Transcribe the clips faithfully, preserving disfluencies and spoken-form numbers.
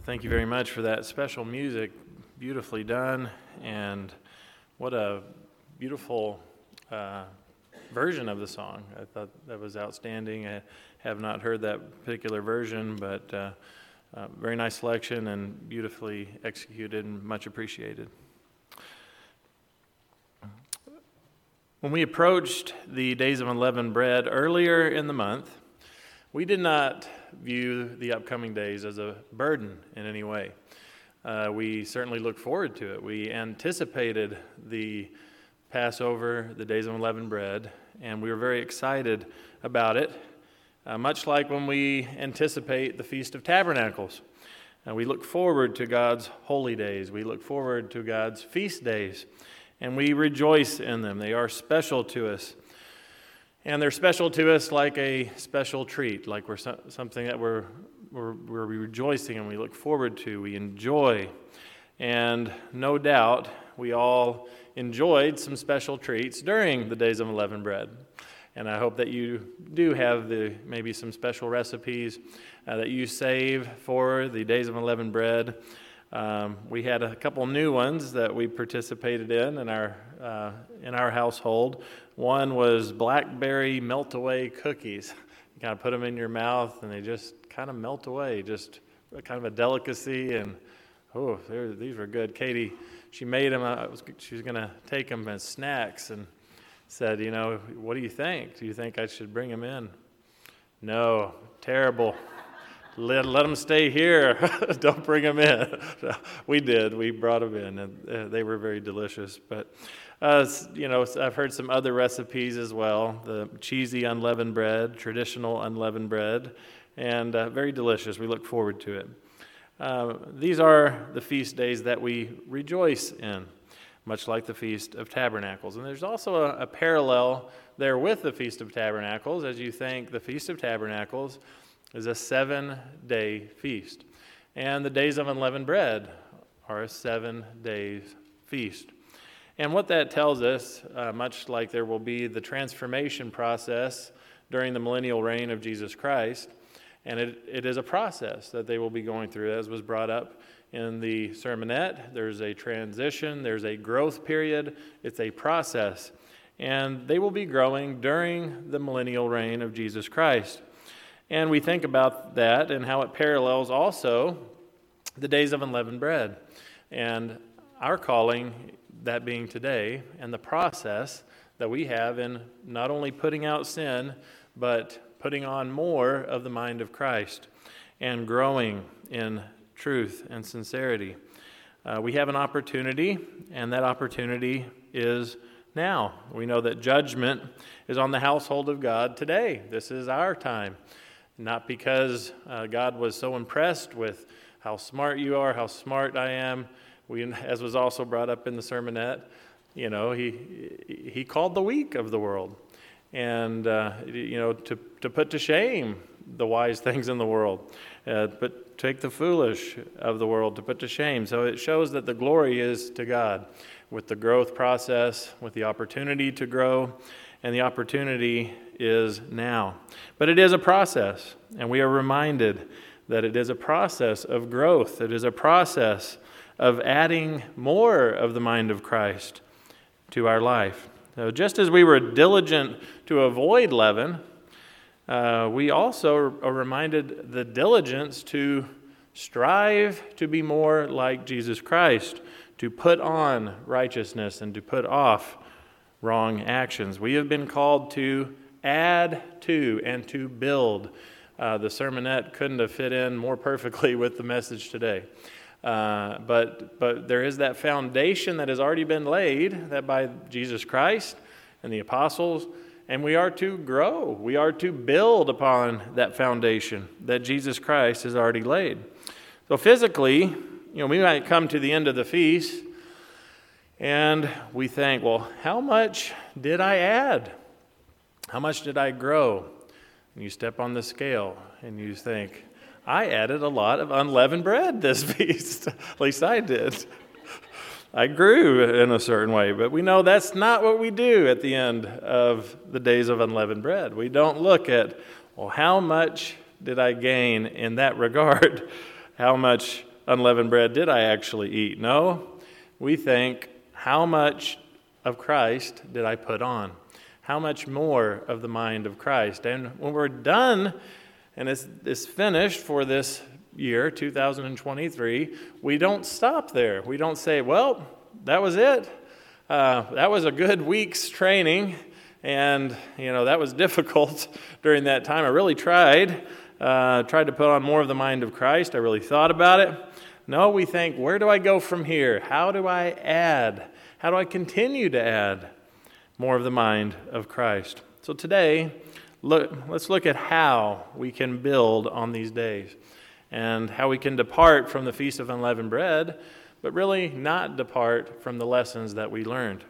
Thank you very much for that special music, beautifully done, and what a beautiful uh, version of the song. I thought that was outstanding. I have not heard that particular version, but uh, uh, very nice selection and beautifully executed and much appreciated. When we approached the Days of Unleavened Bread earlier in the month, we did not view the upcoming days as a burden in any way. Uh, we certainly look forward to it. We anticipated the Passover, the Days of Unleavened Bread, and we were very excited about it, uh, much like when we anticipate the Feast of Tabernacles. Uh, we look forward to God's holy days. We look forward to God's feast days, and we rejoice in them. They are special to us. And they're special to us like a special treat, like we're so, something that we're, we're, we're rejoicing and we look forward to, we enjoy. And no doubt, we all enjoyed some special treats during the Days of Unleavened Bread. And I hope that you do have the maybe some special recipes uh, that you save for the Days of Unleavened Bread. Um, we had a couple new ones that we participated in in our uh, in our household. One was blackberry melt-away cookies. You kind of put them in your mouth, and they just kind of melt away. Just kind of a delicacy, and oh, these were good. Katie, she made them. I was, she was going to take them as snacks, and said, you know, what do you think? Do you think I should bring them in? No, terrible. Let, let them stay here. Don't bring them in. We did. We brought them in, and uh, they were very delicious. But, uh, you know, I've heard some other recipes as well. The cheesy unleavened bread, traditional unleavened bread, and uh, very delicious. We look forward to it. Uh, these are the feast days that we rejoice in, much like the Feast of Tabernacles. And there's also a, a parallel there with the Feast of Tabernacles, as you think the Feast of Tabernacles is a seven-day feast. And the Days of Unleavened Bread are a seven-day feast. And what that tells us, uh, much like there will be the transformation process during the millennial reign of Jesus Christ, and it, it is a process that they will be going through, as was brought up in the sermonette. There's a transition, there's a growth period, it's a process. And they will be growing during the millennial reign of Jesus Christ. And we think about that and how it parallels also the Days of Unleavened Bread. And our calling, that being today, and the process that we have in not only putting out sin, but putting on more of the mind of Christ and growing in truth and sincerity. Uh, we have an opportunity, and that opportunity is now. We know that judgment is on the household of God today. This is our time. Not because uh, God was so impressed with how smart you are, how smart I am. We, as was also brought up in the sermonette, you know, he he called the weak of the world, and uh, you know, to to put to shame the wise things in the world, uh, but take the foolish of the world to put to shame. So it shows that the glory is to God, with the growth process, with the opportunity to grow, and the opportunity is now. But it is a process, and we are reminded that it is a process of growth. It is a process of adding more of the mind of Christ to our life. So just as we were diligent to avoid leaven, uh, we also are reminded the diligence to strive to be more like Jesus Christ, to put on righteousness and to put off wrong actions. We have been called to add to and to build. Uh, the sermonette couldn't have fit in more perfectly with the message today. Uh, but but there is that foundation that has already been laid, that by Jesus Christ and the apostles, and we are to grow. We are to build upon that foundation that Jesus Christ has already laid. So physically, you know, we might come to the end of the feast and we think, well, how much did I add? How much did I grow? And you step on the scale and you think, I added a lot of unleavened bread this feast. At least I did. I grew in a certain way, but we know that's not what we do at the end of the Days of Unleavened Bread. We don't look at, well, how much did I gain in that regard? How much unleavened bread did I actually eat? No, we think, how much of Christ did I put on? How much more of the mind of Christ? And when we're done and it's, it's finished for this year, two thousand twenty-three, we don't stop there. We don't say, well, that was it. Uh, that was a good week's training, and you know that was difficult during that time. I really tried, uh, tried to put on more of the mind of Christ. I really thought about it. No, we think, where do I go from here? How do I add? How do I continue to add more of the mind of Christ? So today, look, let's look at how we can build on these days and how we can depart from the Feast of Unleavened Bread, but really not depart from the lessons that we learned.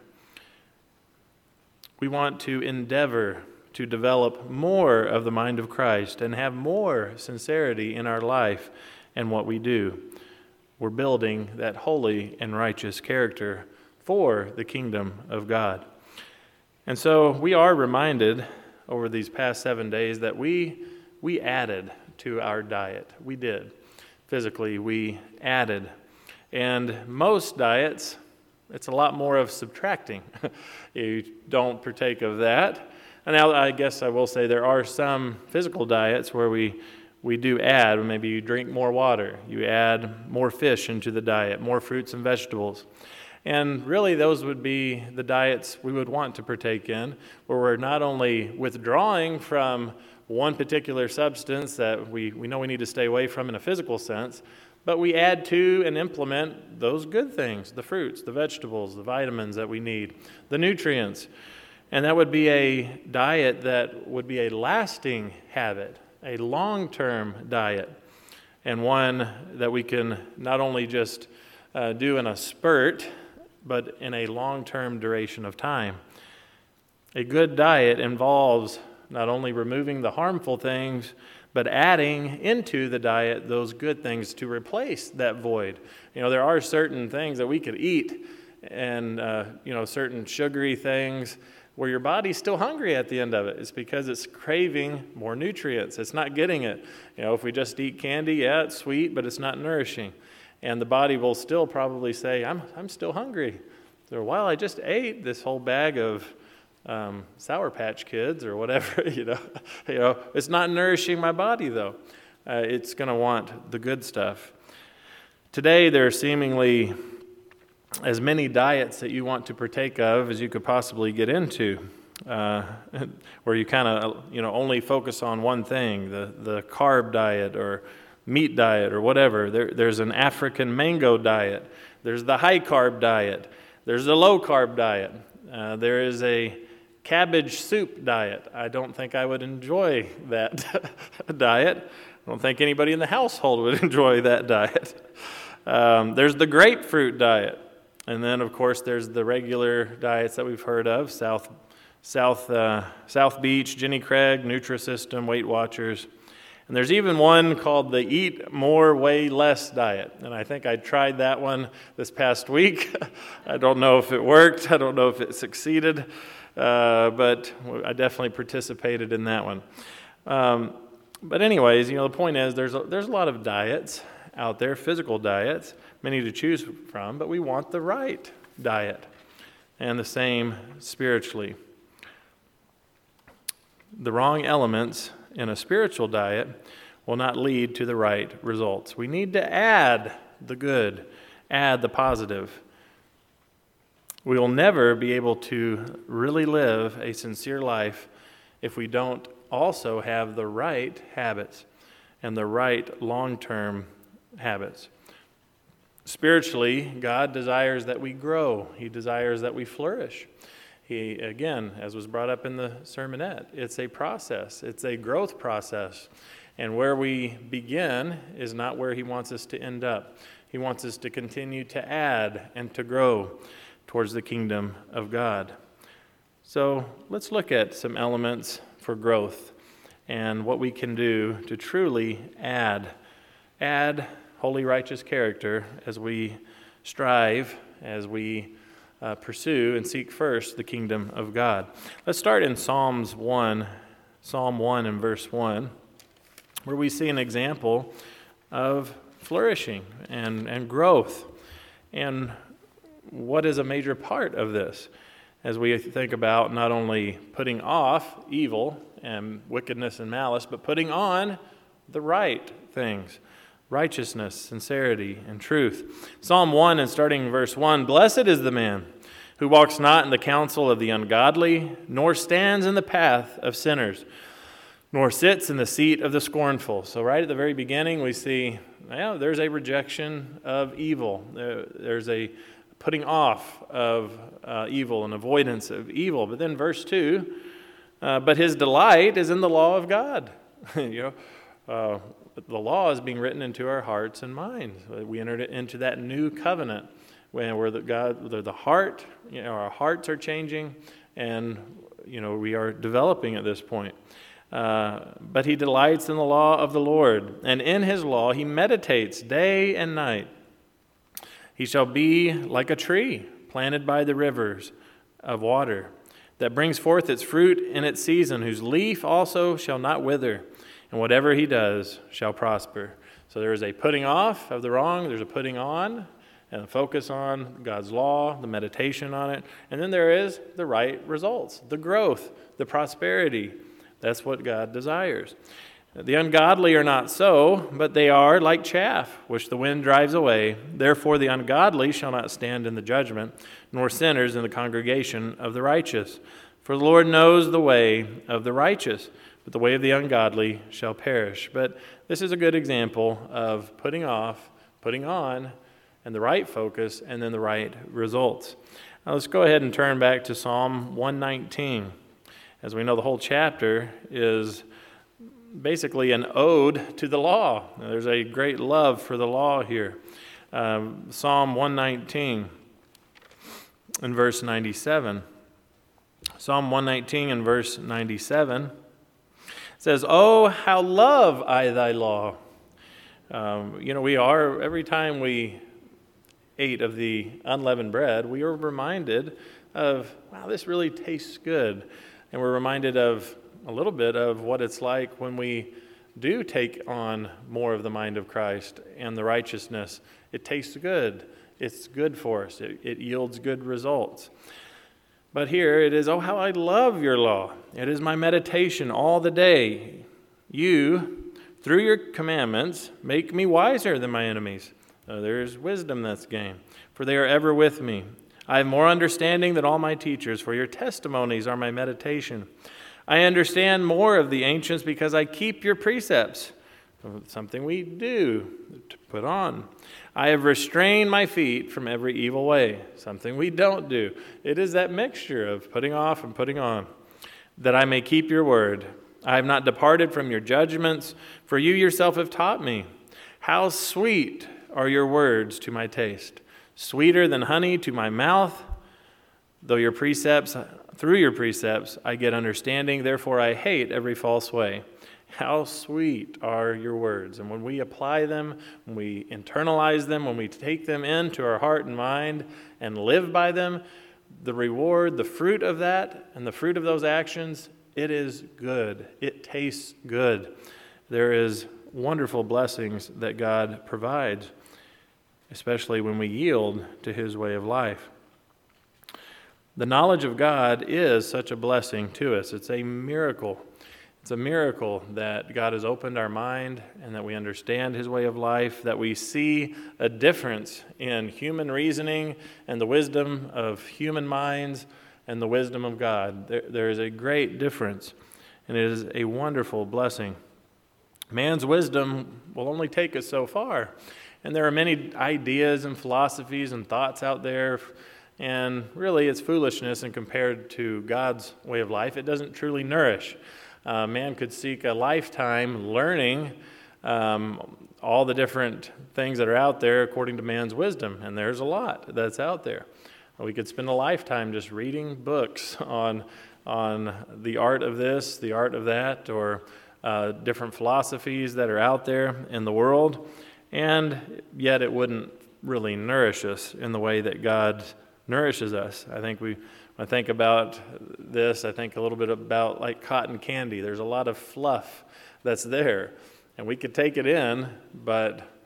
We want to endeavor to develop more of the mind of Christ and have more sincerity in our life and what we do. We're building that holy and righteous character for the kingdom of God. And so we are reminded over these past seven days that we we added to our diet. We did. Physically, we added. And most diets, it's a lot more of subtracting. You don't partake of that. And now I guess I will say there are some physical diets where we we do add. Maybe you drink more water. You add more fish into the diet, more fruits and vegetables. And really those would be the diets we would want to partake in, where we're not only withdrawing from one particular substance that we, we know we need to stay away from in a physical sense, but we add to and implement those good things, the fruits, the vegetables, the vitamins that we need, the nutrients. And that would be a diet that would be a lasting habit, a long-term diet, and one that we can not only just uh, do in a spurt, but in a long-term duration of time. A good diet involves not only removing the harmful things, but adding into the diet those good things to replace that void. You know, there are certain things that we could eat and, uh, you know, certain sugary things where your body's still hungry at the end of it. It's because it's craving more nutrients. It's not getting it. You know, if we just eat candy, yeah, it's sweet, but it's not nourishing. And the body will still probably say, I'm I'm still hungry. So while I just ate this whole bag of um, Sour Patch Kids or whatever, you know, you know, it's not nourishing my body though. Uh, it's going to want the good stuff. Today there are seemingly as many diets that you want to partake of as you could possibly get into, uh, where you kind of, you know, only focus on one thing, the, the carb diet or meat diet or whatever. There, there's an African mango diet. There's the high carb diet. There's the low carb diet. Uh, there is a cabbage soup diet. I don't think I would enjoy that diet. I don't think anybody in the household would enjoy that diet. Um, there's the grapefruit diet. And then, of course, there's the regular diets that we've heard of, South South, uh, South Beach, Jenny Craig, Nutrisystem, Weight Watchers. And there's even one called the Eat More, Weigh Less diet. And I think I tried that one this past week. I don't know if it worked. I don't know if it succeeded. Uh, but I definitely participated in that one. Um, but anyways, you know, the point is there's a, there's a lot of diets out there, physical diets, many to choose from, but we want the right diet. And the same spiritually. The wrong elements in a spiritual diet will not lead to the right results. We need to add the good, add the positive. We will never be able to really live a sincere life if we don't also have the right habits and the right long-term habits. Spiritually, God desires that we grow. He desires that we flourish. He, again, as was brought up in the sermonette, it's a process. It's a growth process. And where we begin is not where He wants us to end up. He wants us to continue to add and to grow towards the kingdom of God. So let's look at some elements for growth and what we can do to truly add, add holy, righteous character as we strive, as we uh, pursue and seek first the kingdom of God. Let's start in Psalms one, Psalm one and verse one, where we see an example of flourishing and, and growth. And what is a major part of this? As we think about not only putting off evil and wickedness and malice, but putting on the right things, righteousness, sincerity, and truth. Psalm one, and starting in verse one, "Blessed is the man who walks not in the counsel of the ungodly, nor stands in the path of sinners, nor sits in the seat of the scornful." So right at the very beginning, we see, well, there's a rejection of evil. There, there's a putting off of uh, evil and avoidance of evil. But then verse two, uh, "But his delight is in the law of God." you know, uh, the law is being written into our hearts and minds. We entered into that new covenant when where the God, the heart, you know, our hearts are changing, and you know we are developing at this point. Uh, but he delights in the law of the Lord, and in his law he meditates day and night. He shall be like a tree planted by the rivers of water, that brings forth its fruit in its season, whose leaf also shall not wither, and whatever he does shall prosper. So there is a putting off of the wrong, there's a putting on, and a focus on God's law, the meditation on it, and then there is the right results, the growth, the prosperity. That's what God desires. The ungodly are not so, but they are like chaff, which the wind drives away. Therefore the ungodly shall not stand in the judgment, nor sinners in the congregation of the righteous. For the Lord knows the way of the righteous, but the way of the ungodly shall perish. But this is a good example of putting off, putting on, and the right focus, and then the right results. Now let's go ahead and turn back to Psalm one nineteen. As we know, the whole chapter is basically an ode to the law. Now, there's a great love for the law here. Um, Psalm one nineteen in verse ninety-seven. Psalm one nineteen in verse ninety-seven says, "Oh, how love I thy law." Um, you know, we are, every time we ate of the unleavened bread, we are reminded of, wow, this really tastes good. And we're reminded of a little bit of what it's like when we do take on more of the mind of Christ and the righteousness. It tastes good. It's good for us. It, it yields good results. But here it is, "Oh, how I love your law. It is my meditation all the day. You, through your commandments, make me wiser than my enemies." Uh, there's wisdom that's gained. "For they are ever with me. I have more understanding than all my teachers, for your testimonies are my meditation. I understand more of the ancients because I keep your precepts." Something we do to put on. "I have restrained my feet from every evil way." Something we don't do. It is that mixture of putting off and putting on. "That I may keep your word. I have not departed from your judgments, for you yourself have taught me. How sweet are your words to my taste, sweeter than honey to my mouth. Though your precepts, through your precepts, I get understanding. Therefore I hate every false way." How sweet are your words. And when we apply them, when we internalize them, when we take them into our heart and mind and live by them, the reward, the fruit of that, and the fruit of those actions, it is good. It tastes good. There is wonderful blessings that God provides, especially when we yield to his way of life. The knowledge of God is such a blessing to us. It's a miracle. It's a miracle that God has opened our mind and that we understand his way of life, that we see a difference in human reasoning and the wisdom of human minds and the wisdom of God. There, there is a great difference, and it is a wonderful blessing. Man's wisdom will only take us so far. And there are many ideas and philosophies and thoughts out there, and really it's foolishness and compared to God's way of life. It doesn't truly nourish. Uh, man could seek a lifetime learning um, all the different things that are out there according to man's wisdom, and there's a lot that's out there. We could spend a lifetime just reading books on, on the art of this, the art of that, or uh, different philosophies that are out there in the world. And yet it wouldn't really nourish us in the way that God nourishes us. I think we, when I think about this, I think a little bit about like cotton candy. There's a lot of fluff that's there, and we could take it in, but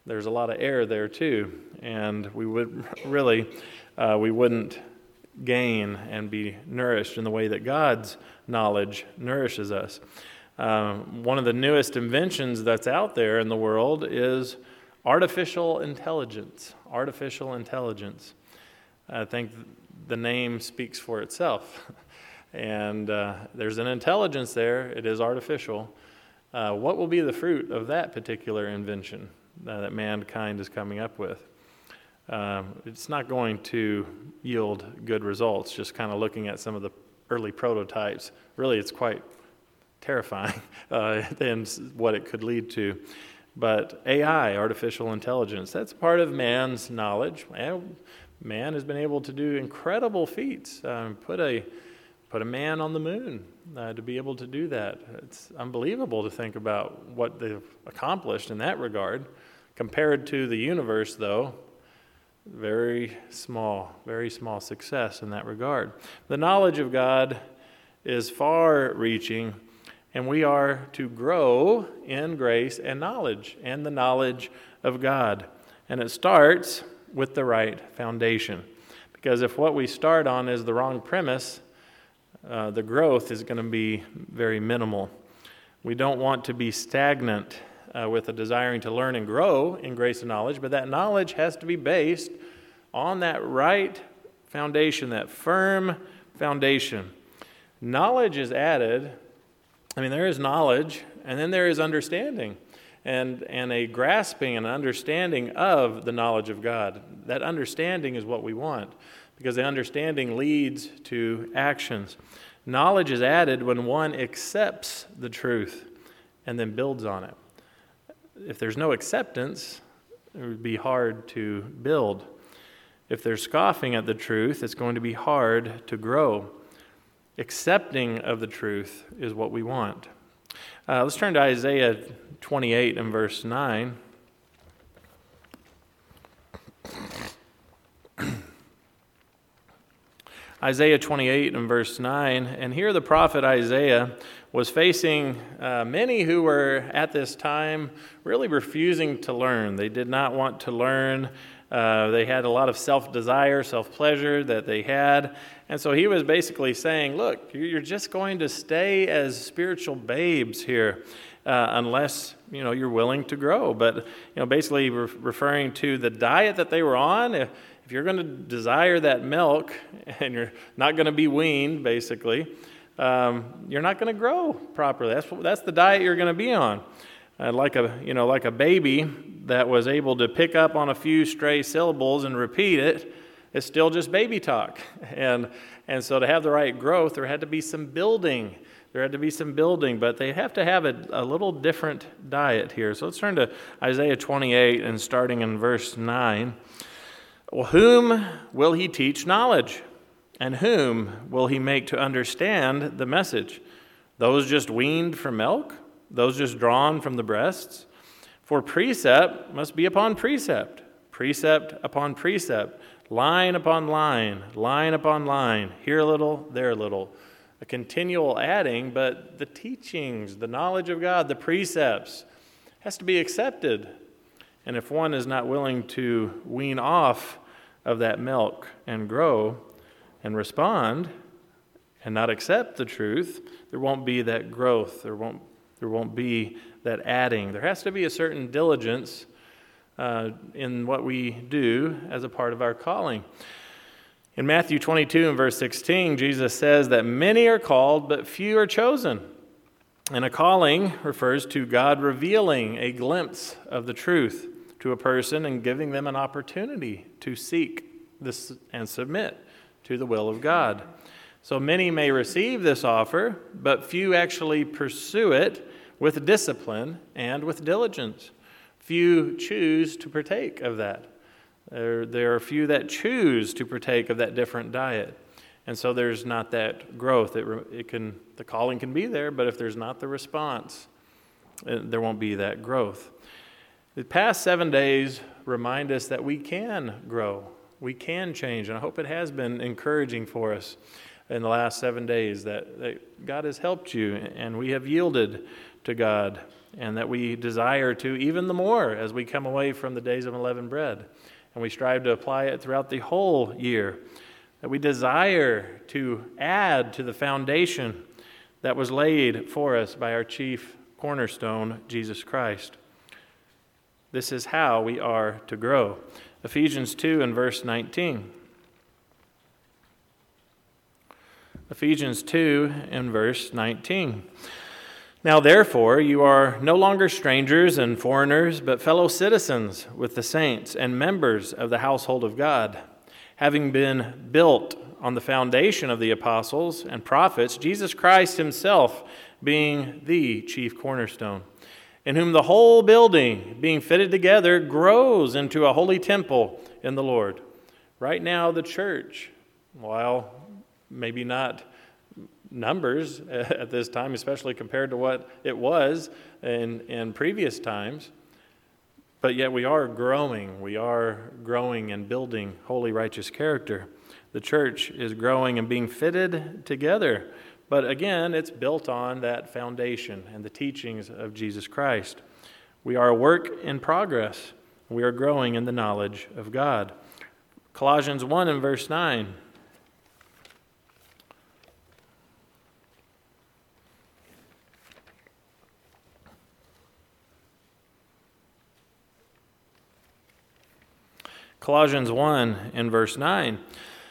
there's a lot of air there too, and we would really, uh, we wouldn't gain and be nourished in the way that God's knowledge nourishes us. Um, one of the newest inventions that's out there in the world is artificial intelligence. Artificial intelligence. I think the name speaks for itself. And uh, there's an intelligence there. It is artificial. Uh, what will be the fruit of that particular invention uh, that mankind is coming up with? Um, it's not going to yield good results. Just kind of looking at some of the early prototypes, really it's quite terrifying uh, than what it could lead to. But A I, artificial intelligence, that's part of man's knowledge. Man has been able to do incredible feats. Um, put a put a man on the moon uh, to be able to do that. It's unbelievable to think about what they've accomplished in that regard. Compared to the universe, though, very small, very small success in that regard. The knowledge of God is far-reaching, and we are to grow in grace and knowledge, and the knowledge of God. And it starts with the right foundation. Because if what we start on is the wrong premise, uh, the growth is going to be very minimal. We don't want to be stagnant uh, with a desiring to learn and grow in grace and knowledge, but that knowledge has to be based on that right foundation, that firm foundation. Knowledge is added. I mean, there is knowledge, and then there is understanding, and, and a grasping and understanding of the knowledge of God. That understanding is what we want, because the understanding leads to actions. Knowledge is added when one accepts the truth and then builds on it. If there's no acceptance, it would be hard to build. If they're scoffing at the truth, it's going to be hard to grow. Accepting of the truth is what we want. Uh, let's turn to Isaiah twenty-eight and verse nine. Isaiah twenty-eight and verse nine, and here the prophet Isaiah was facing uh, many who were at this time really refusing to learn. They did not want to learn. Uh, they had a lot of self-desire, self-pleasure that they had. And so he was basically saying, look, you're just going to stay as spiritual babes here uh, unless, you know, you're willing to grow. But, you know, basically re- referring to the diet that they were on. If, if you're going to desire that milk and you're not going to be weaned, basically, um, you're not going to grow properly. That's that's the diet you're going to be on. Uh, like a you know like a baby that was able to pick up on a few stray syllables and repeat it, it's still just baby talk. And and so to have the right growth, there had to be some building. There had to be some building, but they have to have a, a little different diet here. So let's turn to Isaiah twenty-eight and starting in verse nine. Well, whom will he teach knowledge? And whom will he make to understand the message? Those just weaned from milk? Those just drawn from the breasts? For precept must be upon precept, precept upon precept, line upon line, line upon line, here a little, there a little. A continual adding, but the teachings, the knowledge of God, the precepts, has to be accepted. And if one is not willing to wean off of that milk and grow and respond and not accept the truth, there won't be that growth. There won't There won't be that adding. There has to be a certain diligence uh, in what we do as a part of our calling. In Matthew twenty-two and verse sixteen, Jesus says that many are called, but few are chosen. And a calling refers to God revealing a glimpse of the truth to a person and giving them an opportunity to seek this and submit to the will of God. So many may receive this offer, but few actually pursue it with discipline and with diligence. Few choose to partake of that. There, there are few that choose to partake of that different diet. And so there's not that growth. It, it can, the calling can be there, but if there's not the response, it, there won't be that growth. The past seven days remind us that we can grow. We can change, and I hope it has been encouraging for us in the last seven days that, that God has helped you, and we have yielded to God, and that we desire to even the more as we come away from the days of unleavened bread, and we strive to apply it throughout the whole year, that we desire to add to the foundation that was laid for us by our chief cornerstone, Jesus Christ. This is how we are to grow. Ephesians two and verse nineteen. Ephesians two and verse nineteen. Now therefore you are no longer strangers and foreigners, but fellow citizens with the saints and members of the household of God, having been built on the foundation of the apostles and prophets, Jesus Christ himself being the chief cornerstone, in whom the whole building, being fitted together, grows into a holy temple in the Lord. Right now, the church, while maybe not numbers at this time, especially compared to what it was in, in previous times, but yet we are growing. We are growing and building holy, righteous character. The church is growing and being fitted together. But again, it's built on that foundation and the teachings of Jesus Christ. We are a work in progress. We are growing in the knowledge of God. Colossians one and verse nine. Colossians one and verse nine.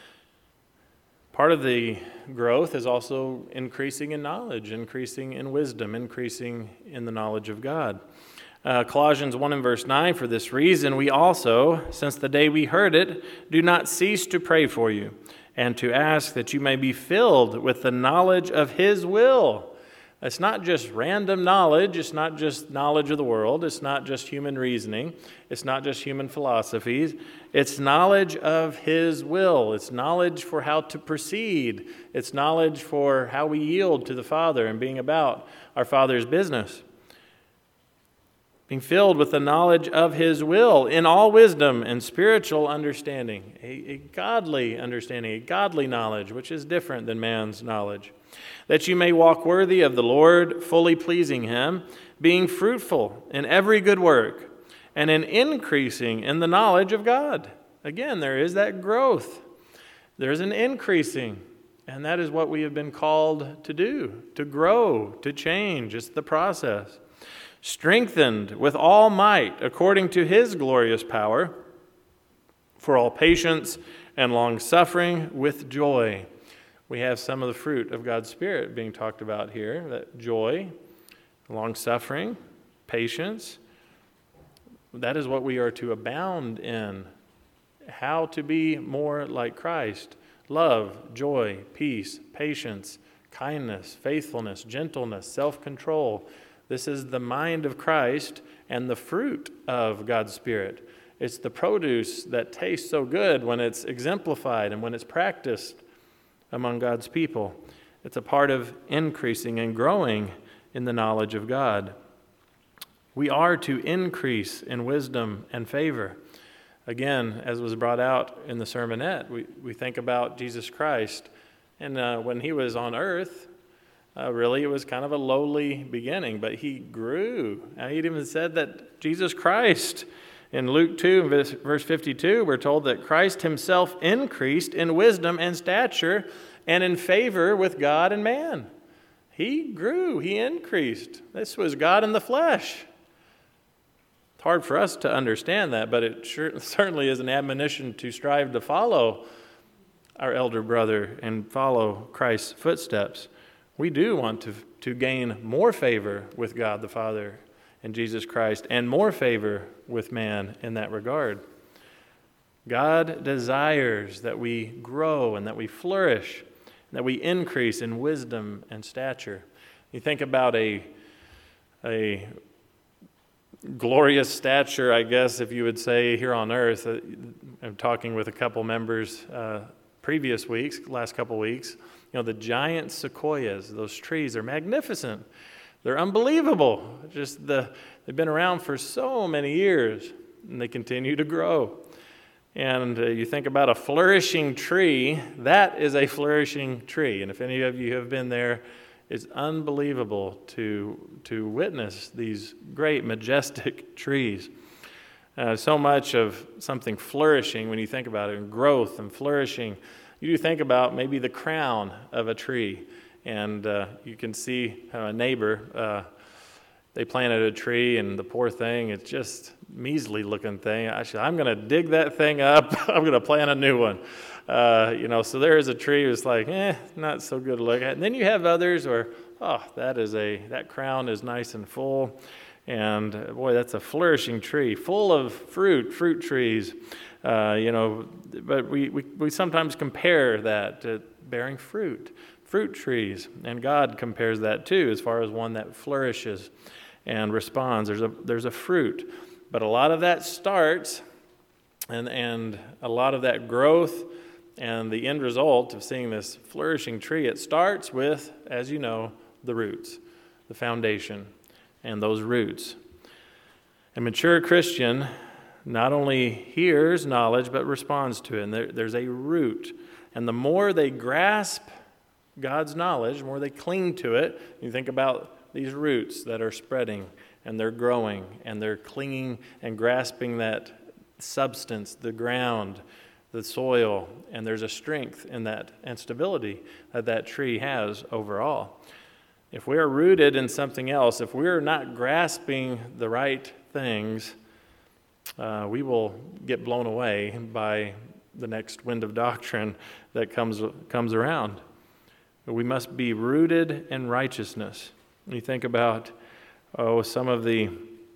Part of the growth is also increasing in knowledge, increasing in wisdom, increasing in the knowledge of God. Uh, Colossians one and verse nine, for this reason we also, since the day we heard it, do not cease to pray for you and to ask that you may be filled with the knowledge of His will. It's not just random knowledge. It's not just knowledge of the world. It's not just human reasoning. It's not just human philosophies. It's knowledge of His will. It's knowledge for how to proceed. It's knowledge for how we yield to the Father and being about our Father's business. Being filled with the knowledge of His will in all wisdom and spiritual understanding. A, a godly understanding, a godly knowledge, which is different than man's knowledge. That you may walk worthy of the Lord, fully pleasing Him, being fruitful in every good work, and in increasing in the knowledge of God. Again, there is that growth. There's an increasing, and that is what we have been called to do, to grow, to change. It's the process. Strengthened with all might according to His glorious power, for all patience and long-suffering with joy. We have some of the fruit of God's Spirit being talked about here, that joy, long-suffering, patience. That is what we are to abound in. How to be more like Christ. Love, joy, peace, patience, kindness, faithfulness, gentleness, self-control. This is the mind of Christ and the fruit of God's Spirit. It's the produce that tastes so good when it's exemplified and when it's practiced among God's people. It's a part of increasing and growing in the knowledge of God. We are to increase in wisdom and favor. Again, as was brought out in the sermonette, we, we think about Jesus Christ. And uh, when He was on earth, uh, really it was kind of a lowly beginning, but He grew. And He even said that Jesus Christ, in Luke two, verse fifty-two, we're told that Christ Himself increased in wisdom and stature and in favor with God and man. He grew. He increased. This was God in the flesh. It's hard for us to understand that, but it sure, certainly is an admonition to strive to follow our elder brother and follow Christ's footsteps. We do want to, to gain more favor with God the Father and Jesus Christ, and more favor with man in that regard. God desires that we grow and that we flourish, and that we increase in wisdom and stature. You think about a, a glorious stature, I guess, if you would say, here on earth. I'm talking with a couple members uh, previous weeks, last couple weeks. You know, the giant sequoias, those trees are magnificent. They're unbelievable. Just the they've been around for so many years, and they continue to grow. And uh, you think about a flourishing tree, that is a flourishing tree. And if any of you have been there It's unbelievable to, to witness these great, majestic trees. Uh, so much of something flourishing, when you think about it, and growth and flourishing, you do think about maybe the crown of a tree. And uh, you can see how a neighbor, uh, they planted a tree, and the poor thing, it's just measly looking thing. Actually, I'm going to dig that thing up. I'm going to plant a new one. Uh, you know, so there is a tree that's like, eh, not so good to look at. And then you have others where, oh, that is a that crown is nice and full, and uh, boy, that's a flourishing tree, full of fruit, fruit trees. Uh, you know, but we, we we sometimes compare that to bearing fruit, fruit trees, and God compares that too, as far as one that flourishes and responds. There's a there's a fruit, but a lot of that starts, and and a lot of that growth. And the end result of seeing this flourishing tree, it starts with, as you know, the roots, the foundation, and those roots. A mature Christian not only hears knowledge, but responds to it. And there, there's a root. And the more they grasp God's knowledge, the more they cling to it, you think about these roots that are spreading, and they're growing, and they're clinging and grasping that substance, the ground, the soil, and there's a strength in that and stability that that tree has overall. If we are rooted in something else, if we're not grasping the right things, uh, we will get blown away by the next wind of doctrine that comes comes around. But we must be rooted in righteousness. When you think about oh some of the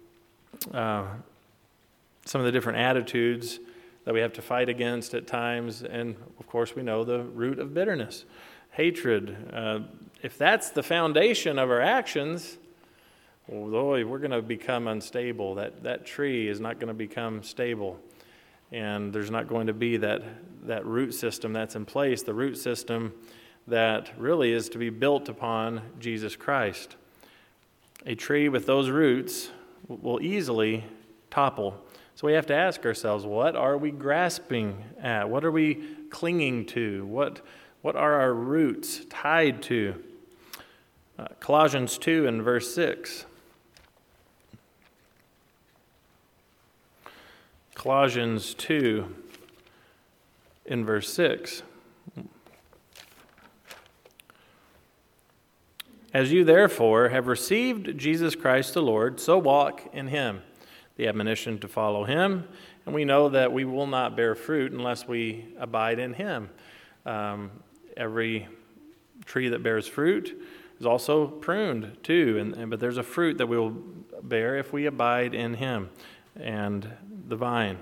uh, some of the different attitudes that we have to fight against at times. And, of course, we know the root of bitterness, hatred. Uh, if that's the foundation of our actions, well, boy, we're going to become unstable. That that tree is not going to become stable. And there's not going to be that, that root system that's in place, the root system that really is to be built upon Jesus Christ. A tree with those roots will easily topple. So we have to ask ourselves, what are we grasping at? What are we clinging to? What, what are our roots tied to? Uh, Colossians two and verse six. Colossians two in verse six. As you therefore have received Jesus Christ the Lord, so walk in him. The admonition to follow him, and we know that we will not bear fruit unless we abide in him. Um, every tree that bears fruit is also pruned too, and, and but there's a fruit that we will bear if we abide in him and the vine.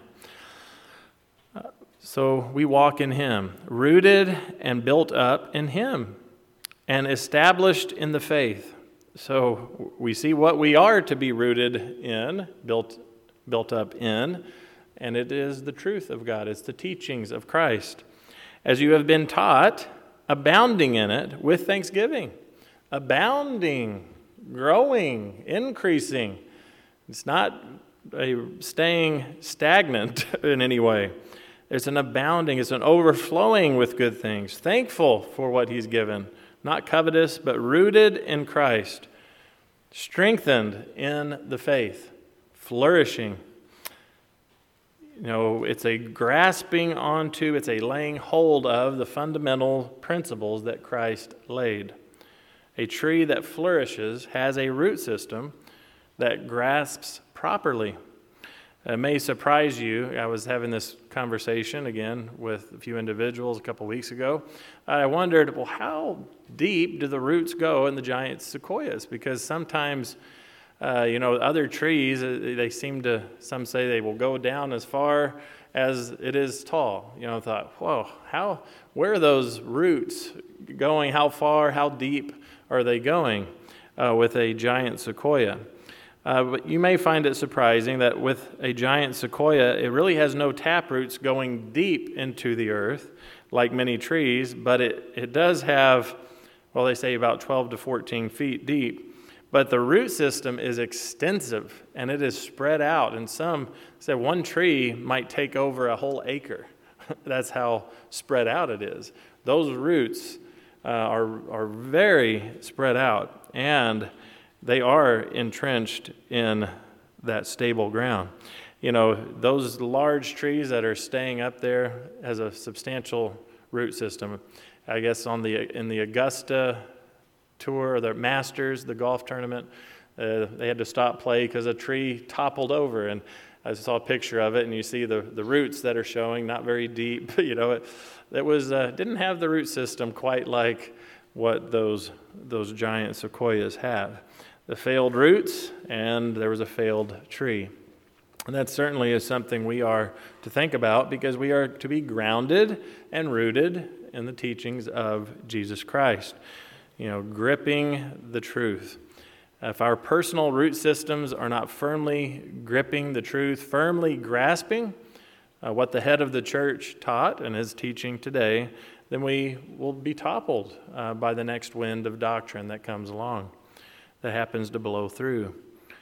Uh, so we walk in him, rooted and built up in him, and established in the faith. So we see what we are to be rooted in, built built up in, and it is the truth of God. It's the teachings of Christ. As you have been taught, abounding in it with thanksgiving. Abounding, growing, increasing. It's not a staying stagnant in any way. It's an abounding, it's an overflowing with good things. Thankful for what he's given. Not covetous, but rooted in Christ. Strengthened in the faith. Flourishing. You know, it's a grasping onto, it's a laying hold of the fundamental principles that Christ laid. A tree that flourishes has a root system that grasps properly. It may surprise you. I was having this conversation again with a few individuals a couple weeks ago. I wondered, well, how deep do the roots go in the giant sequoias? Because sometimes, uh, you know, other trees, they seem to, some say they will go down as far as it is tall. You know, I thought, whoa, how, where are those roots going? How far, how deep are they going uh, with a giant sequoia? Uh, but you may find it surprising that with a giant sequoia, it really has no tap roots going deep into the earth like many trees, but it, it does have, well, they say about twelve to fourteen feet deep. But the root system is extensive, and it is spread out. And some say one tree might take over a whole acre. That's how spread out it is. Those roots uh, are, are very spread out, and they are entrenched in that stable ground. You know, those large trees that are staying up there has a substantial root system. I guess on the in the Augusta Tour, the Masters, the golf tournament, uh, they had to stop play because a tree toppled over, and I saw a picture of it, and you see the, the roots that are showing, not very deep. You know, it, it was uh, didn't have the root system quite like what those those giant sequoias have. The failed roots, and there was a failed tree. And that certainly is something we are to think about, because we are to be grounded and rooted in the teachings of Jesus Christ. You know, gripping the truth. If our personal root systems are not firmly gripping the truth, firmly grasping uh, what the head of the church taught and is teaching today, then we will be toppled uh, by the next wind of doctrine that comes along, that happens to blow through.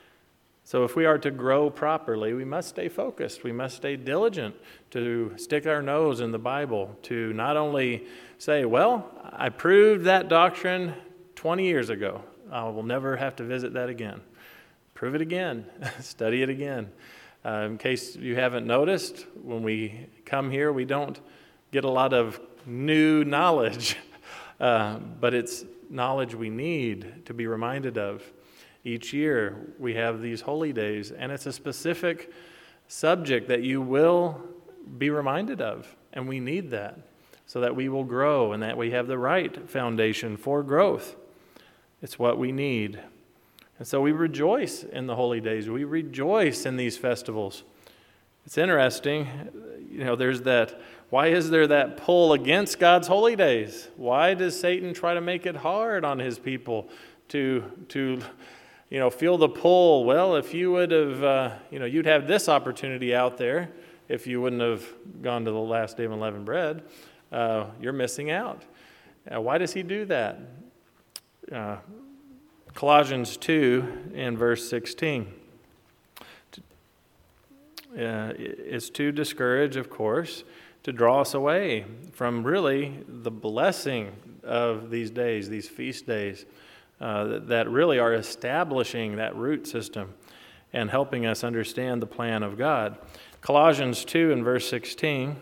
So if we are to grow properly, we must stay focused. We must stay diligent to stick our nose in the Bible, to not only say, well, I proved that doctrine twenty years ago. I will never have to visit that again. Prove it again. Study it again. Uh, in case you haven't noticed, when we come here, we don't get a lot of new knowledge, uh, but it's knowledge we need to be reminded of. Each year we have these holy days, and it's a specific subject that you will be reminded of, and we need that so that we will grow and that we have the right foundation for growth. It's what we need. And so we rejoice in the holy days. We rejoice in these festivals. It's interesting, you know, there's that, why is there that pull against God's holy days? Why does Satan try to make it hard on his people to, to you know, feel the pull? Well, if you would have, uh, you know, you'd have this opportunity out there if you wouldn't have gone to the last day of unleavened bread. Uh, you're missing out. Uh, why does he do that? Uh, Colossians two and verse sixteen. Uh, is to discourage, of course, to draw us away from really the blessing of these days, these feast days, uh, that, that really are establishing that root system and helping us understand the plan of God. Colossians two and verse sixteen.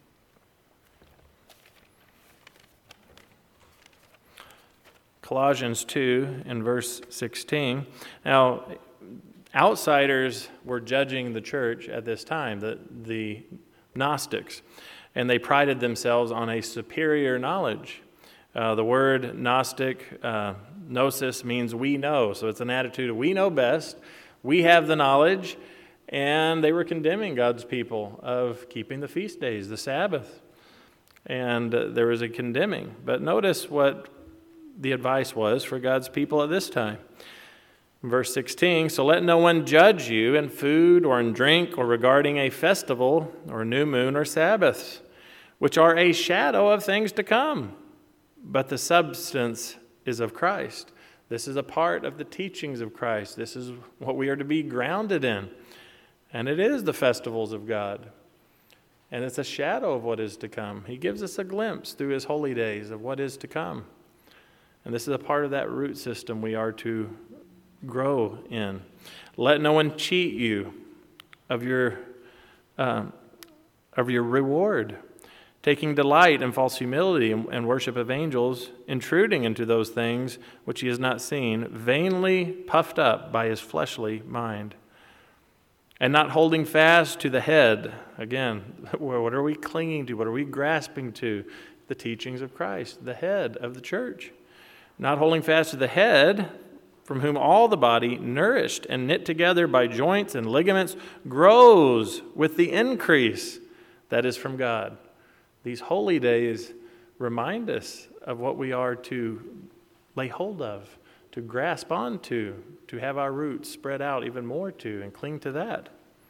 Colossians two and verse sixteen. Now, outsiders were judging the church at this time, the, the Gnostics, and they prided themselves on a superior knowledge. Uh, the word Gnostic, uh, gnosis, means we know. So it's an attitude of we know best, we have the knowledge, and they were condemning God's people of keeping the feast days, the Sabbath. And uh, there was a condemning. But notice what the advice was for God's people at this time. Verse sixteen, so let no one judge you in food or in drink or regarding a festival or new moon or Sabbaths, which are a shadow of things to come, but the substance is of Christ. This is a part of the teachings of Christ. This is what we are to be grounded in. And it is the festivals of God. And it's a shadow of what is to come. He gives us a glimpse through his holy days of what is to come. And this is a part of that root system we are to grow in. Let no one cheat you of your uh, of your reward, taking delight in false humility and, and worship of angels, intruding into those things which he has not seen, vainly puffed up by his fleshly mind, and not holding fast to the head. Again, what are we clinging to? What are we grasping to? The teachings of Christ, the head of the church. Not holding fast to the head, from whom all the body, nourished and knit together by joints and ligaments, grows with the increase that is from God. These holy days remind us of what we are to lay hold of, to grasp onto, to have our roots spread out even more to, and cling to that.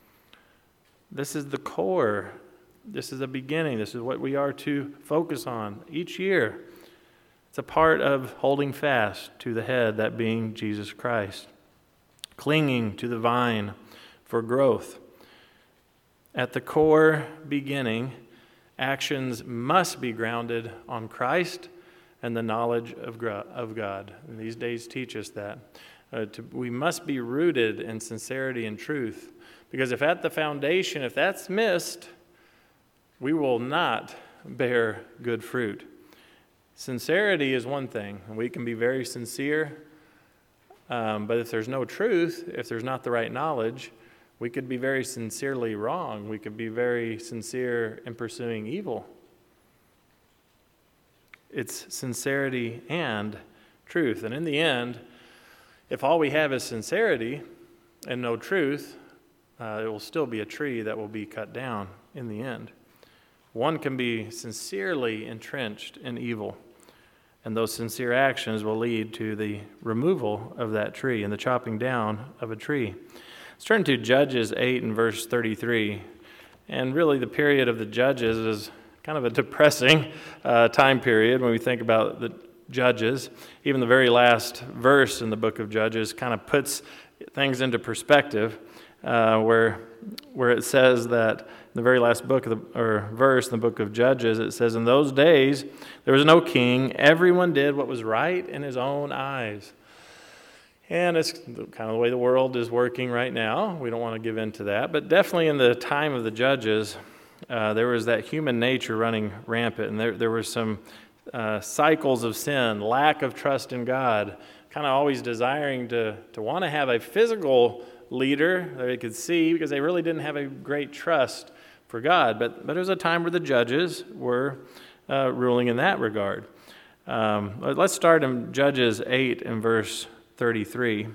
This is the core. This is the beginning. This is what we are to focus on each year. It's a part of holding fast to the head, that being Jesus Christ. Clinging to the vine for growth. At the core beginning, actions must be grounded on Christ and the knowledge of of God. And these days teach us that. Uh, to, we must be rooted in sincerity and truth, because if at the foundation, if that's missed, we will not bear good fruit. Sincerity is one thing, and we can be very sincere, um, but if there's no truth, if there's not the right knowledge, we could be very sincerely wrong. We could be very sincere in pursuing evil. It's sincerity and truth. And in the end, if all we have is sincerity and no truth, uh, it will still be a tree that will be cut down in the end. One can be sincerely entrenched in evil, and those sincere actions will lead to the removal of that tree and the chopping down of a tree. Let's turn to Judges eight and verse thirty-three. And really the period of the Judges is kind of a depressing uh, time period when we think about the Judges. Even the very last verse in the book of Judges kind of puts things into perspective, uh, where where it says that in the very last book of the, or verse in the book of Judges, it says, "In those days there was no king. Everyone did what was right in his own eyes." And it's kind of the way the world is working right now. We don't want to give in to that. But definitely in the time of the Judges, uh, there was that human nature running rampant. And there, there were some uh, cycles of sin, lack of trust in God, kind of always desiring to, to want to have a physical leader that they could see, because they really didn't have a great trust for God. But, but there was a time where the judges were uh, ruling in that regard. Um, let's start in Judges eight and verse thirty-three.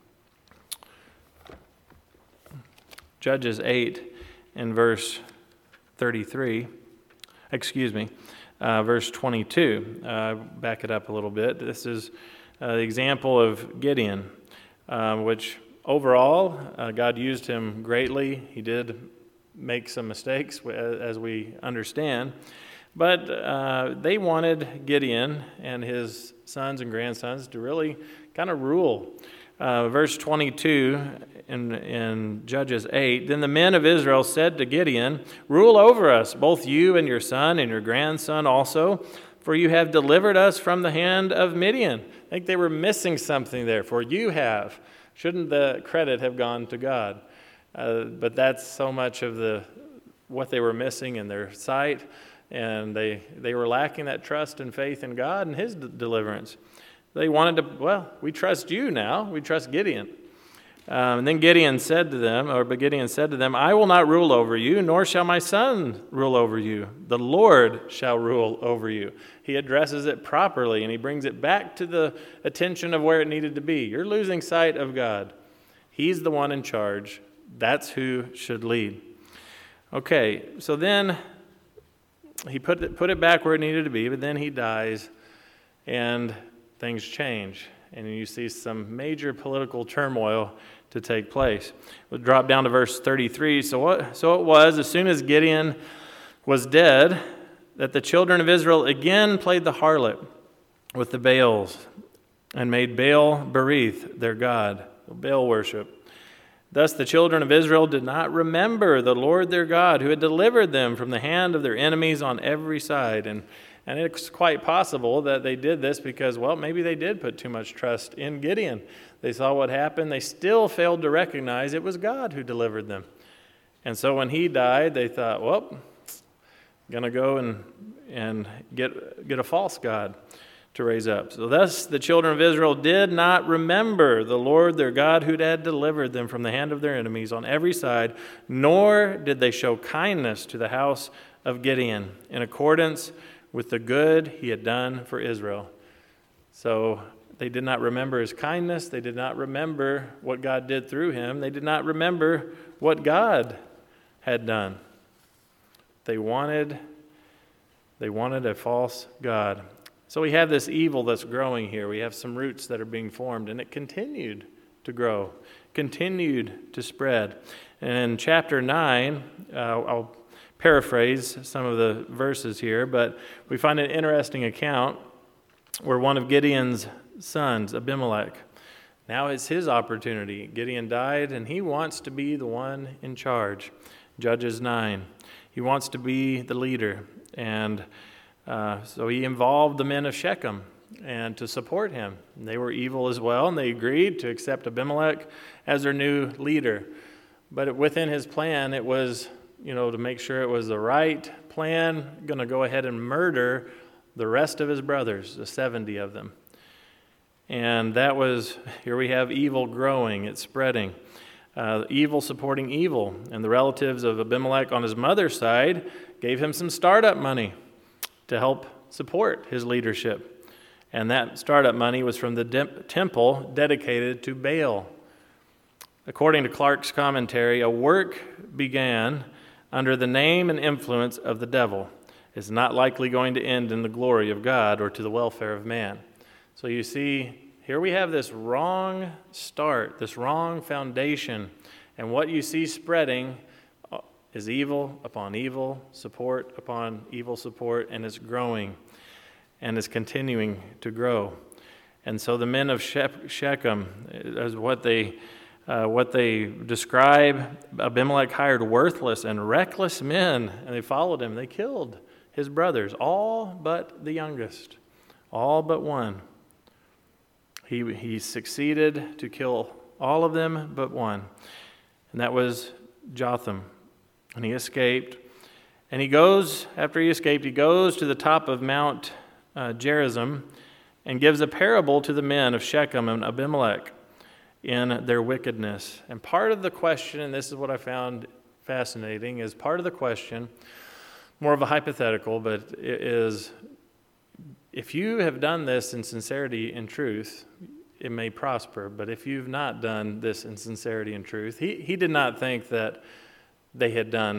Judges eight and verse thirty-three. Excuse me, uh, verse twenty-two. Uh, back it up a little bit. This is uh, the example of Gideon, uh, which overall uh, God used him greatly. He did make some mistakes, as we understand. But uh, they wanted Gideon and his sons and grandsons to really kind of rule. Uh, verse twenty-two in, in Judges eight, "Then the men of Israel said to Gideon, 'Rule over us, both you and your son and your grandson also, for you have delivered us from the hand of Midian.'" I think they were missing something there. For you have. Shouldn't the credit have gone to God? Uh, but that's so much of the what they were missing in their sight. And they, they were lacking that trust and faith in God and his d- deliverance. They wanted to, well, we trust you now. We trust Gideon. Um, and then Gideon said to them, or but Gideon said to them, "I will not rule over you, nor shall my son rule over you. The Lord shall rule over you." He addresses it properly, and he brings it back to the attention of where it needed to be. You're losing sight of God. He's the one in charge. That's who should lead. Okay, so then he put it, put it back where it needed to be, but then he dies, and things change. And you see some major political turmoil to take place. We'll drop down to verse thirty-three. So what? So it was, as soon as Gideon was dead, that the children of Israel again played the harlot with the Baals and made Baal Berith their god, Baal worship. Thus the children of Israel did not remember the Lord their God, who had delivered them from the hand of their enemies on every side. And And it's quite possible that they did this because, well, maybe they did put too much trust in Gideon. They saw what happened. They still failed to recognize it was God who delivered them. And so when he died, they thought, well, going to go and and get get a false god to raise up. So thus the children of Israel did not remember the Lord their God, who had delivered them from the hand of their enemies on every side, nor did they show kindness to the house of Gideon in accordance with the good he had done for Israel. So they did not remember his kindness. They did not remember what God did through him. They did not remember what God had done. They wanted, they wanted a false god. So we have this evil that's growing here. We have some roots that are being formed, and it continued to grow, continued to spread. And in chapter nine, uh, I'll paraphrase some of the verses here, but we find an interesting account where one of Gideon's sons, Abimelech, now it's his opportunity. Gideon died, and he wants to be the one in charge. Judges nine. He wants to be the leader. And Uh, so he involved the men of Shechem and to support him. And they were evil as well, and they agreed to accept Abimelech as their new leader. But within his plan, it was, you know, to make sure it was the right plan, going to go ahead and murder the rest of his brothers, the seventy of them. And that was, here we have evil growing, it's spreading. Uh, evil supporting evil. And the relatives of Abimelech on his mother's side gave him some startup money to help support his leadership. And that startup money was from the de- temple dedicated to Baal. According to Clark's commentary, a work began under the name and influence of the devil is not likely going to end in the glory of God or to the welfare of man. So you see, here we have this wrong start, this wrong foundation, and what you see spreading is evil upon evil, support upon evil support, and it's growing and is continuing to grow. And so the men of Shechem, as what they uh, what they describe, Abimelech hired worthless and reckless men, and they followed him. They killed his brothers, all but the youngest, all but one. He he succeeded to kill all of them but one, and that was Jotham. And he escaped. And he goes, after he escaped, he goes to the top of Mount uh, Gerizim and gives a parable to the men of Shechem and Abimelech in their wickedness. And part of the question, and this is what I found fascinating, is part of the question, more of a hypothetical, but it is, if you have done this in sincerity and truth, it may prosper. But if you've not done this in sincerity and truth, he, he did not think that they had done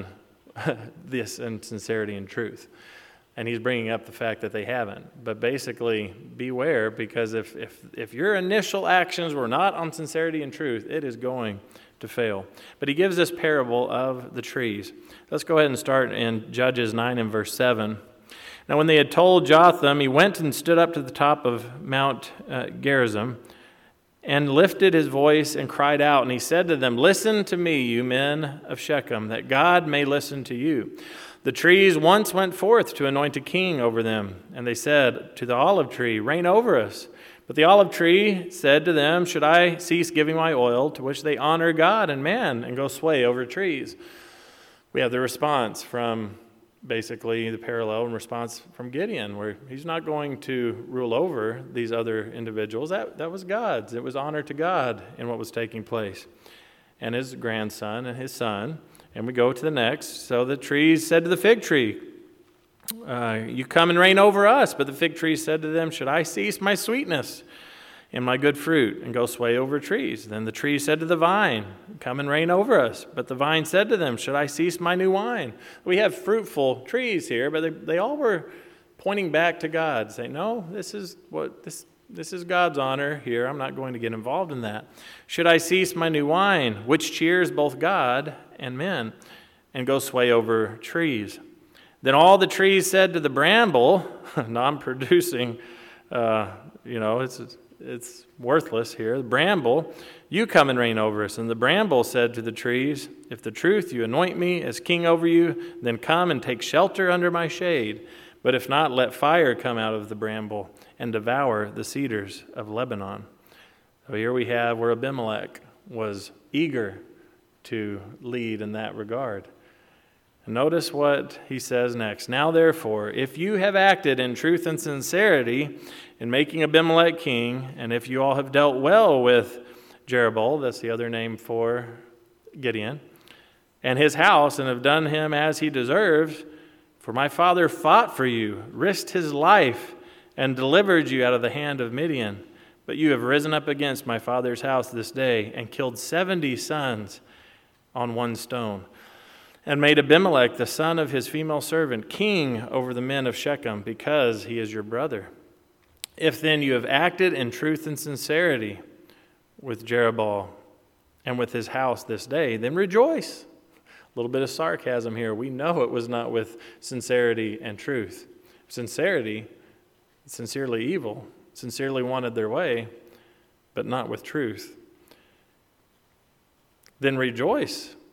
this in sincerity and truth. And he's bringing up the fact that they haven't. But basically, beware, because if, if, if your initial actions were not on sincerity and truth, it is going to fail. But he gives this parable of the trees. Let's go ahead and start in Judges nine and verse seven. Now when they had told Jotham, he went and stood up to the top of Mount uh, Gerizim, and lifted his voice and cried out, and he said to them, "Listen to me, you men of Shechem, that God may listen to you. The trees once went forth to anoint a king over them, and they said to the olive tree, 'Reign over us.' But the olive tree said to them, 'Should I cease giving my oil?' To which they honor God and man and go sway over trees." We have the response from basically the parallel and response from Gideon, where he's not going to rule over these other individuals. That, that was God's. It was honor to God in what was taking place. And his grandson and his son. And we go to the next. So the trees said to the fig tree, uh, "You come and reign over us." But the fig tree said to them, "Should I cease my sweetness and my good fruit and go sway over trees?" Then the tree said to the vine, "Come and reign over us." But the vine said to them, "Should I cease my new wine?" We have fruitful trees here, but they, they all were pointing back to God, saying, "No, this is what this this is God's honor here. I'm not going to get involved in that. Should I cease my new wine, which cheers both God and men, and go sway over trees?" Then all the trees said to the bramble, non-producing, uh, you know, it's It's worthless here. The bramble, "You come and reign over us." And the bramble said to the trees, "If the truth you anoint me as king over you, then come and take shelter under my shade. But if not, let fire come out of the bramble and devour the cedars of Lebanon." So here we have where Abimelech was eager to lead in that regard. And notice what he says next. "Now therefore, if you have acted in truth and sincerity in making Abimelech king, and if you all have dealt well with Jerubbaal," that's the other name for Gideon, "and his house, and have done him as he deserves, for my father fought for you, risked his life, and delivered you out of the hand of Midian. But you have risen up against my father's house this day, and killed seventy sons on one stone, and made Abimelech, the son of his female servant, king over the men of Shechem, because he is your brother. If then you have acted in truth and sincerity with Jerubbaal and with his house this day, then rejoice." A little bit of sarcasm here. We know it was not with sincerity and truth. Sincerity, sincerely evil, sincerely wanted their way, but not with truth. "Then rejoice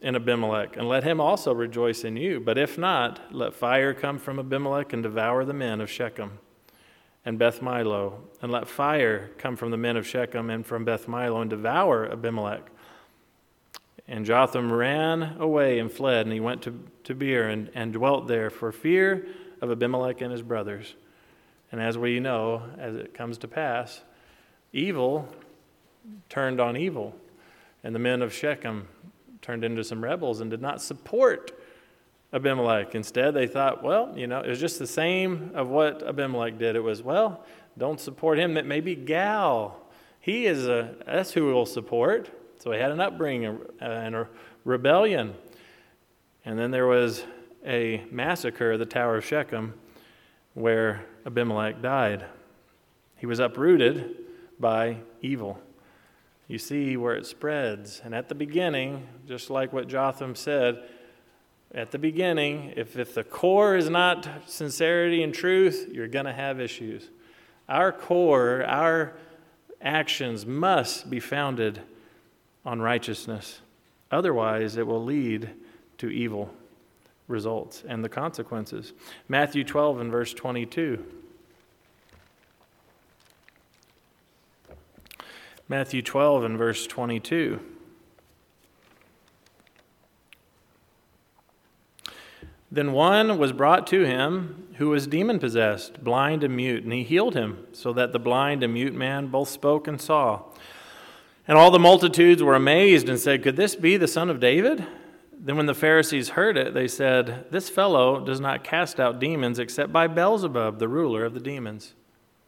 in Abimelech, and let him also rejoice in you. But if not, let fire come from Abimelech and devour the men of Shechem and Beth Milo, and let fire come from the men of Shechem and from Beth Milo and devour Abimelech. And Jotham ran away and fled, and he went to, to Beer and, and dwelt there for fear of Abimelech and his brothers. And as we know, as it comes to pass, evil turned on evil, and the men of Shechem turned into some rebels and did not support Abimelech. Instead, they thought, well, you know, it was just the same of what Abimelech did. It was, well, don't support him. That maybe Gal, he is a, that's who we'll support. So he had an upbringing and a rebellion. And then there was a massacre at the Tower of Shechem where Abimelech died. He was uprooted by evil. You see where it spreads. And at the beginning, just like what Jotham said, at the beginning, if, if the core is not sincerity and truth, you're going to have issues. Our core, our actions must be founded on righteousness. Otherwise, it will lead to evil results and the consequences. Matthew twelve and verse twenty-two. Matthew twelve and verse twenty-two. Then one was brought to him who was demon-possessed, blind and mute, and he healed him, so that the blind and mute man both spoke and saw. And all the multitudes were amazed and said, "Could this be the Son of David?" Then when the Pharisees heard it, they said, "This fellow does not cast out demons except by Beelzebub, the ruler of the demons."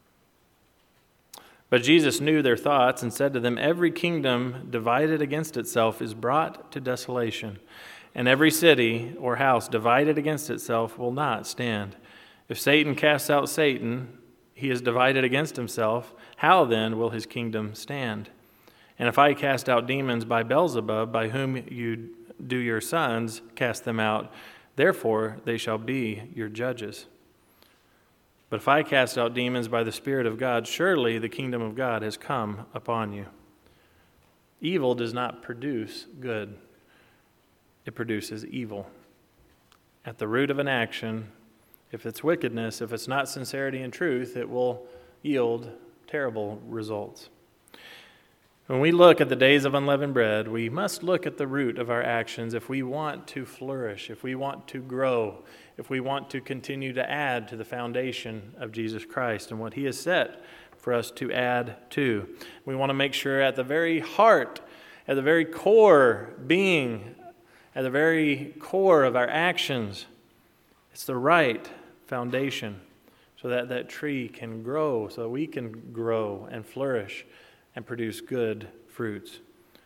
But Jesus knew their thoughts and said to them, "Every kingdom divided against itself is brought to desolation, and every city or house divided against itself will not stand. If Satan casts out Satan, he is divided against himself. How then will his kingdom stand? And if I cast out demons by Beelzebub, by whom you do your sons cast them out, therefore they shall be your judges. But if I cast out demons by the Spirit of God, surely the kingdom of God has come upon you." Evil does not produce good. It produces evil. At the root of an action, if it's wickedness, if it's not sincerity and truth, it will yield terrible results. When we look at the days of unleavened bread, we must look at the root of our actions if we want to flourish, if we want to grow, if we want to continue to add to the foundation of Jesus Christ and what he has set for us to add to. We want to make sure at the very heart, at the very core being, at the very core of our actions, it's the right foundation so that that tree can grow, so that we can grow and flourish and produce good fruits.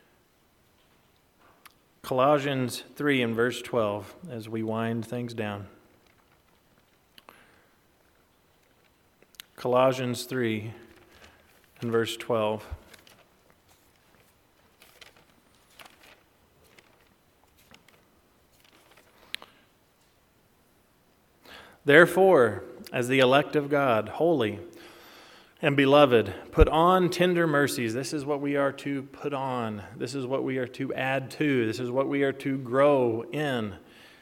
Colossians three and verse twelve, as we wind things down. Colossians three and verse twelve. Therefore, as the elect of God, holy and beloved, put on tender mercies. This is what we are to put on. This is what we are to add to. This is what we are to grow in.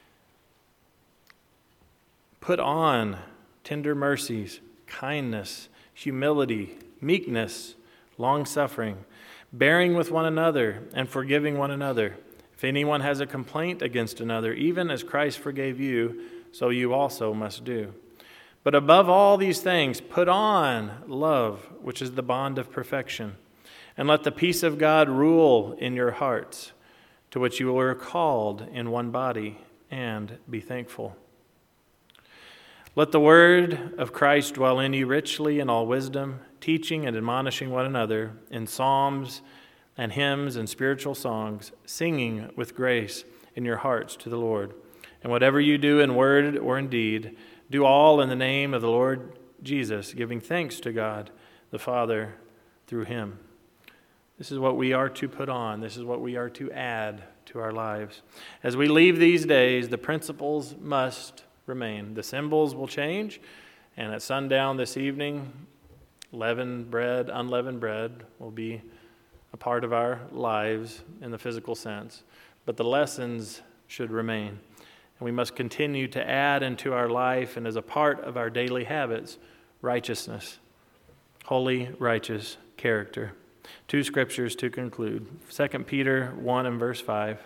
Put on tender mercies, kindness, humility, meekness, long-suffering, bearing with one another and forgiving one another. If anyone has a complaint against another, even as Christ forgave you, so you also must do. But above all these things, put on love, which is the bond of perfection. And let the peace of God rule in your hearts, to which you were called in one body, and be thankful. Let the word of Christ dwell in you richly in all wisdom, teaching and admonishing one another in psalms and hymns and spiritual songs, singing with grace in your hearts to the Lord. And whatever you do in word or in deed, do all in the name of the Lord Jesus, giving thanks to God the Father through him. This is what we are to put on. This is what we are to add to our lives. As we leave these days, the principles must remain. The symbols will change, and at sundown this evening, leavened bread, unleavened bread will be a part of our lives in the physical sense. but the lessons should remain. And we must continue to add into our life and as a part of our daily habits, righteousness, holy, righteous character. Two scriptures to conclude. Second Peter one and verse five.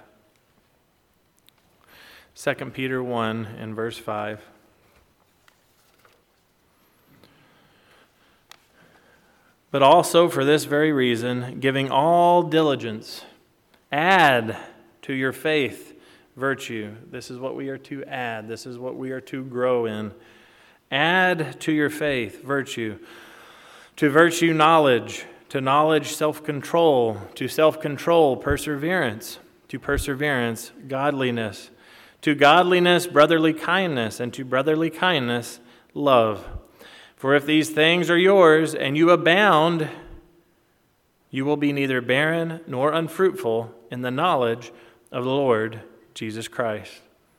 Second Peter one and verse five. But also for this very reason, giving all diligence, add to your faith virtue. This is what we are to add. This is what we are to grow in. Add to your faith virtue. To virtue, knowledge. To knowledge, self-control. To self-control, perseverance. To perseverance, godliness. To godliness, brotherly kindness. And to brotherly kindness, love. For if these things are yours and you abound, you will be neither barren nor unfruitful in the knowledge of the Lord Jesus Christ.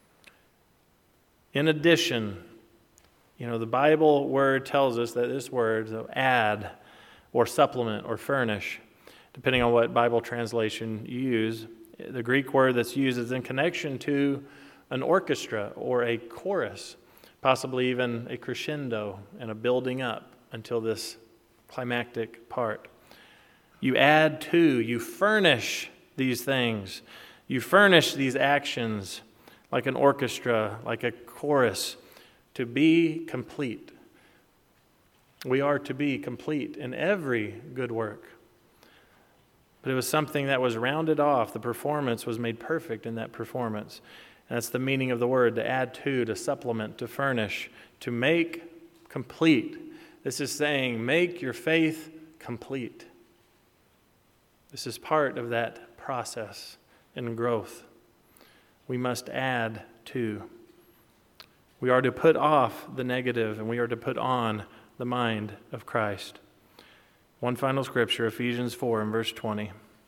In addition, you know, the Bible word tells us that this word, so add or supplement or furnish, depending on what Bible translation you use, the Greek word that's used is in connection to an orchestra or a chorus, possibly even a crescendo and a building up until this climactic part. You add to, you furnish these things. You furnish these actions like an orchestra, like a chorus, to be complete. We are to be complete in every good work. But it was something that was rounded off. The performance was made perfect in that performance. And that's the meaning of the word, to add to, to supplement, to furnish, to make complete. This is saying, make your faith complete. This is part of that process in growth. We must add to. We are to put off the negative, and we are to put on the mind of Christ. One final scripture, Ephesians four and verse twenty.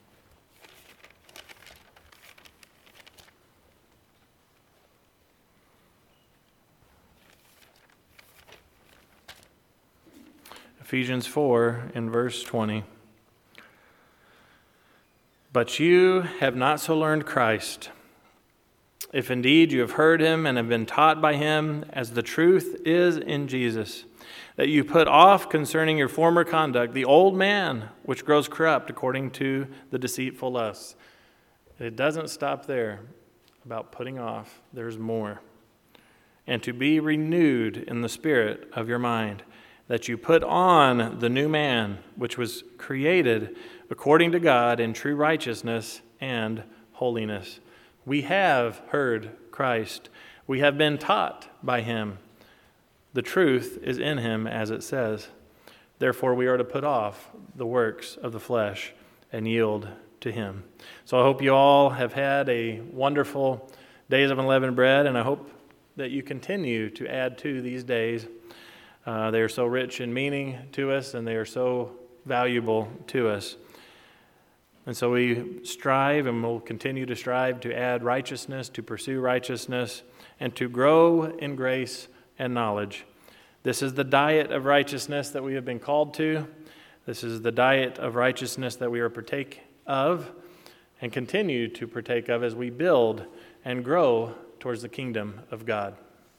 Ephesians four in verse twenty. But you have not so learned Christ, if indeed you have heard him and have been taught by him, as the truth is in Jesus, that you put off concerning your former conduct the old man, which grows corrupt according to the deceitful lusts. It doesn't stop there about putting off. There's more. And to be renewed in the spirit of your mind, that you put on the new man, which was created according to God in true righteousness and holiness. We have heard Christ. We have been taught by him. The truth is in him, as it says. Therefore, we are to put off the works of the flesh and yield to him. So I hope you all have had a wonderful Days of Unleavened Bread, and I hope that you continue to add to these days. Uh, they are so rich in meaning to us, and they are so valuable to us. And so we strive and will continue to strive to add righteousness, to pursue righteousness, and to grow in grace and knowledge. This is the diet of righteousness that we have been called to. This is the diet of righteousness that we are partake of and continue to partake of as we build and grow towards the kingdom of God.